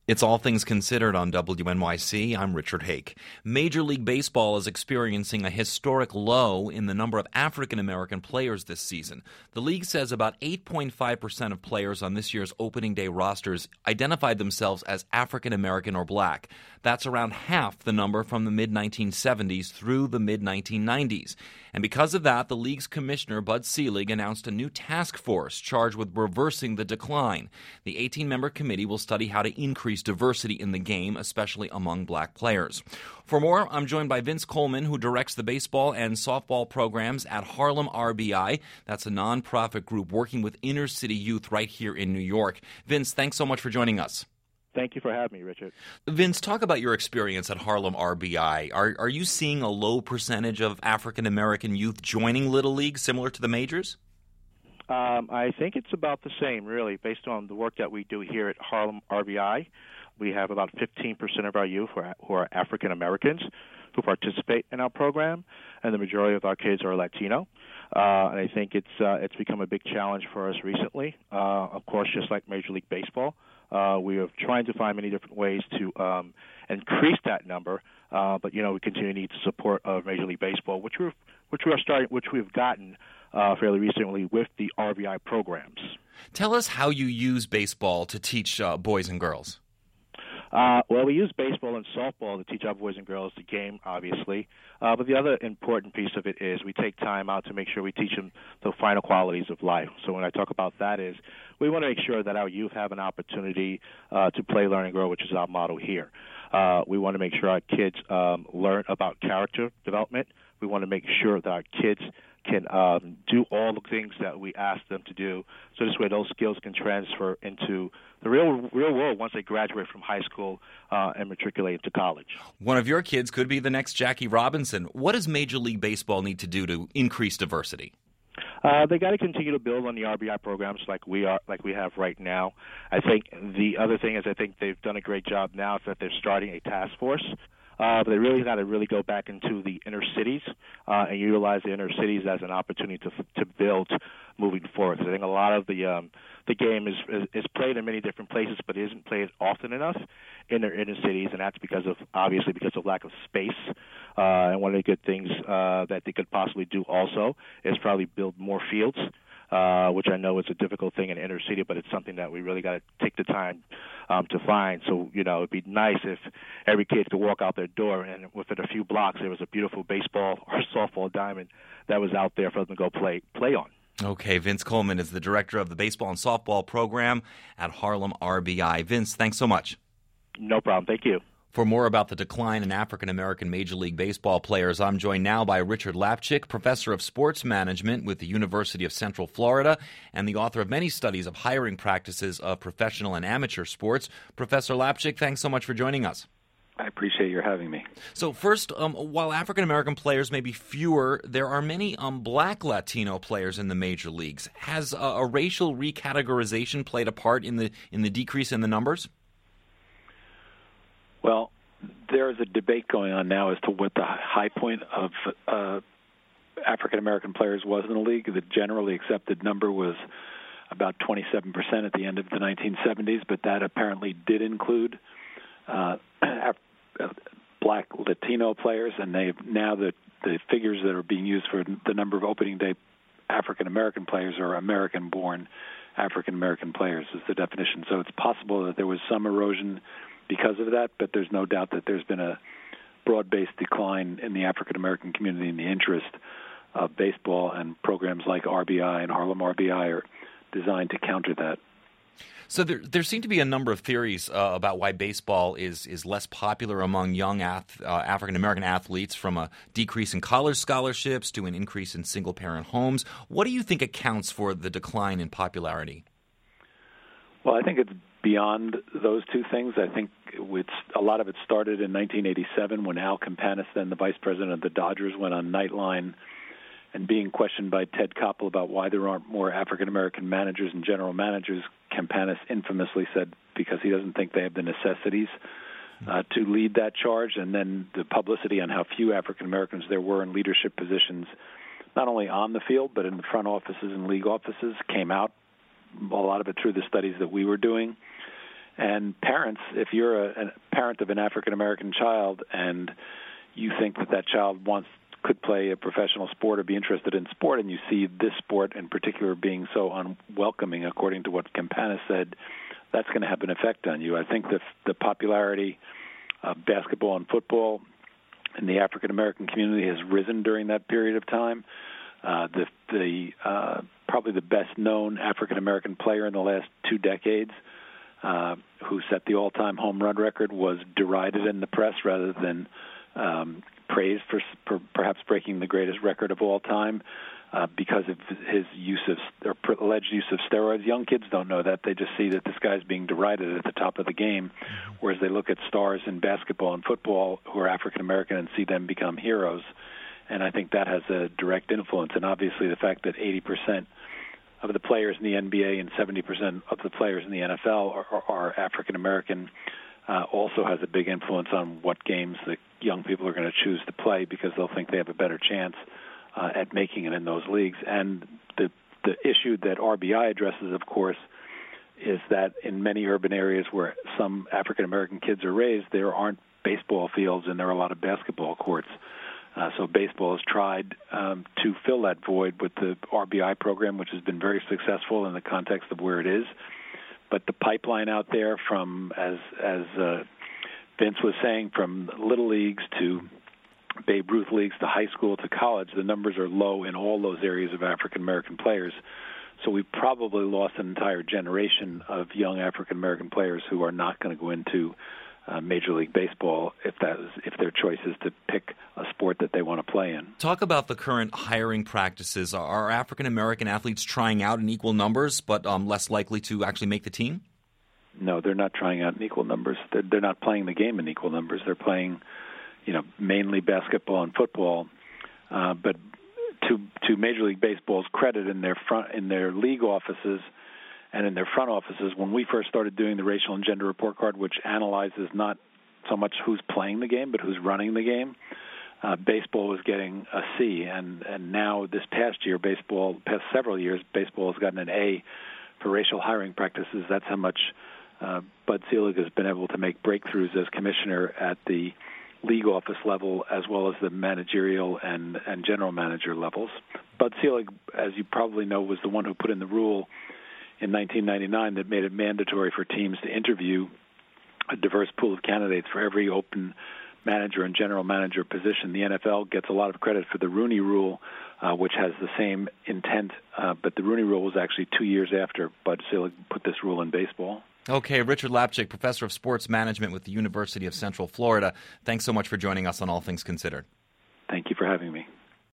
It's All Things Considered on WNYC. I'm Richard Hake. Major League Baseball is experiencing a historic low in the number of African American players this season. The league says about 8.5% of players on this year's opening day rosters identified themselves as African American or black. That's around half the number from the mid-1970s through the mid-1990s. And because of that, the league's commissioner, Bud Selig, announced a new task force charged with reversing the decline. The 18-member committee will study how to increase diversity in the game, especially among black players. For more, I'm joined by Vince Coleman, who directs the baseball and softball programs at Harlem RBI. That's a nonprofit group working with inner city youth right here in New York. Vince, thanks so much for joining us. Thank you for having me, Richard. Vince, talk about your experience at Harlem RBI. Are you seeing a low percentage of African-American youth joining Little League, similar to the majors? I think it's about the same, really, based on the work that we do here at Harlem RBI. We have about 15% of our youth who are African Americans who participate in our program, and the majority of our kids are Latino. And I think it's become a big challenge for us recently. Of course, just like Major League Baseball, we are trying to find many different ways to increase that number. But we continue to need the support of Major League Baseball, which we've gotten fairly recently with the RBI programs. Tell us how you use baseball to teach boys and girls. Well, we use baseball and softball to teach our boys and girls the game, obviously. But the other important piece of it is we take time out to make sure we teach them the finer qualities of life. So when I talk about that is we want to make sure that our youth have an opportunity to play, learn, and grow, which is our motto here. We want to make sure our kids learn about character development. We want to make sure that our kids can do all the things that we ask them to do, so this way those skills can transfer into the real world once they graduate from high school and matriculate into college. One of your kids could be the next Jackie Robinson. What does Major League Baseball need to do to increase diversity? They got to continue to build on the RBI programs like we have right now. I think the other thing is I think they've done a great job now is that they're starting a task force. But they really got to go back into the inner cities and utilize the inner cities as an opportunity to build moving forward. Because I think a lot of the game is played in many different places, but it isn't played often enough in their inner cities, and that's because of lack of space. And one of the good things that they could possibly do also is probably build more fields. Which I know is a difficult thing in inner city, but it's something that we really got to take the time to find. So, it'd be nice if every kid could walk out their door and within a few blocks there was a beautiful baseball or softball diamond that was out there for them to go play on. Okay, Vince Coleman is the director of the baseball and softball program at Harlem RBI. Vince, thanks so much. No problem. Thank you. For more about the decline in African-American Major League Baseball players, I'm joined now by Richard Lapchick, professor of sports management with the University of Central Florida and the author of many studies of hiring practices of professional and amateur sports. Professor Lapchick, thanks so much for joining us. I appreciate your having me. So first, while African-American players may be fewer, there are many black Latino players in the major leagues. Has a racial recategorization played a part in the decrease in the numbers? Well, there is a debate going on now as to what the high point of African-American players was in the league. The generally accepted number was about 27% at the end of the 1970s, but that apparently did include black Latino players, and the figures that are being used for the number of opening day African-American players are American-born African-American players is the definition. So it's possible that there was some erosion because of that, but there's no doubt that there's been a broad-based decline in the African-American community in the interest of baseball, and programs like RBI and Harlem RBI are designed to counter that. So there seem to be a number of theories about why baseball is less popular among young African-American athletes, from a decrease in college scholarships to an increase in single-parent homes. What do you think accounts for the decline in popularity? Well, I think it's beyond those two things. I think a lot of it started in 1987 when Al Campanis, then the vice president of the Dodgers, went on Nightline and being questioned by Ted Koppel about why there aren't more African-American managers and general managers. Campanis infamously said because he doesn't think they have the necessities to lead that charge. And then the publicity on how few African-Americans there were in leadership positions, not only on the field but in the front offices and league offices, came out, a lot of it through the studies that we were doing. And parents, if you're a parent of an African-American child and you think that child could play a professional sport or be interested in sport, and you see this sport in particular being so unwelcoming, according to what Campanis said, that's going to have an effect on you. I think the popularity of basketball and football in the African-American community has risen during that period of time. Probably the best-known African-American player in the last 2 decades, who set the all-time home run record, was derided in the press rather than praised for perhaps breaking the greatest record of all time because of his alleged use of steroids. Young kids don't know that. They just see that this guy's being derided at the top of the game, whereas they look at stars in basketball and football who are African-American and see them become heroes. And I think that has a direct influence. And obviously the fact that 80% of the players in the NBA and 70% of the players in the NFL are African-American also has a big influence on what games the young people are going to choose to play, because they'll think they have a better chance at making it in those leagues. And the issue that RBI addresses, of course, is that in many urban areas where some African-American kids are raised, there aren't baseball fields and there are a lot of basketball courts. So baseball has tried to fill that void with the RBI program, which has been very successful in the context of where it is. But the pipeline out there from, as Vince was saying, from little leagues to Babe Ruth leagues to high school to college, the numbers are low in all those areas of African-American players. So we've probably lost an entire generation of young African-American players who are not going to go into Major League Baseball if their choice is to pick a sport that they want to play in. Talk about the current hiring practices. Are African-American athletes trying out in equal numbers but less likely to actually make the team? No, they're not trying out in equal numbers. They're not playing the game in equal numbers. They're playing, mainly basketball and football. But to Major League Baseball's credit, in their league offices and in their front offices, when we first started doing the racial and gender report card, which analyzes not so much who's playing the game but who's running the game, baseball was getting a C. And now this past several years, baseball has gotten an A for racial hiring practices. That's how much Bud Selig has been able to make breakthroughs as commissioner at the league office level as well as the managerial and general manager levels. Bud Selig, as you probably know, was the one who put in the rule in 1999 that made it mandatory for teams to interview a diverse pool of candidates for every open manager and general manager position. The NFL gets a lot of credit for the Rooney Rule, which has the same intent, but the Rooney Rule was actually 2 years after Bud Selig put this rule in baseball. Okay, Richard Lapchick, professor of sports management with the University of Central Florida. Thanks so much for joining us on All Things Considered. Thank you for having me.